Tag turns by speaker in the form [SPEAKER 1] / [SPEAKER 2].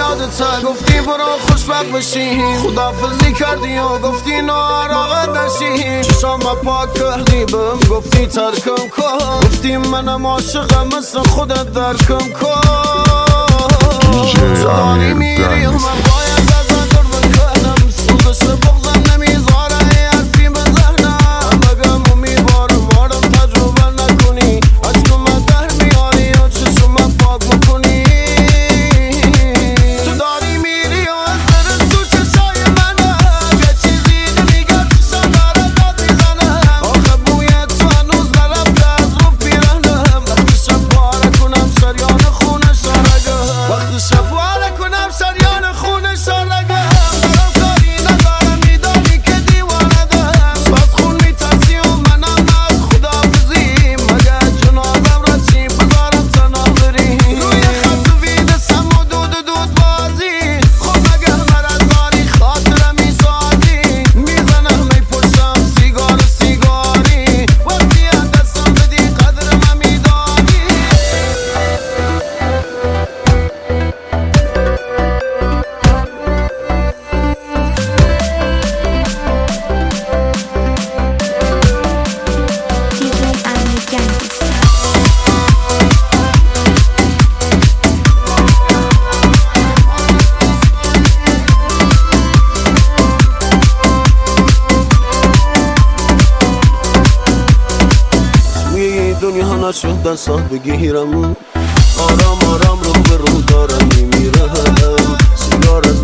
[SPEAKER 1] یادت گفتی برو خوشبخت بشی، خدافزی کردی و گفتی ناراحت نشی. چشام پاک کردی بهم گفتی ترکم کن، گفتی منم عاشقم مثل خودت درکم کن. تو داری میری و من باید ازت دور بکنم، سوزش بغضم نمیذاره حرفی بزنم. بگم امیدوارم وارم تجربه نکنی، عشقم در میاری و چشم پاک میکنی. تو داری میری و اثر تو چشای منه، یه چیزی نمیگم چشم داره داد میزنم. آخه بوی تو هنوز نرفته از رو پیرنم. وقتی شب پاره کنم شریان خونه سرگم، وقتی شب پاره کنم شریان خونه سرگم. دارم کاری ندارم میدانی که دیوانه دارم، از خون میترسی و منم از خدافزی. مگه جنازم را چی بذارم تنها بری، روی خط ویدسم و دود بازی. خب مگه مرزانی خاطرم میسازی، میزنم میپشتم سیگار سیگاری. وقتی از دستم بدی قدر من میدانی.
[SPEAKER 2] DJ Amir Gangsta.
[SPEAKER 1] توی دنیا نشد دستات بگیرم، آرام آرام رو به رو دارم میمیرم. سیگار از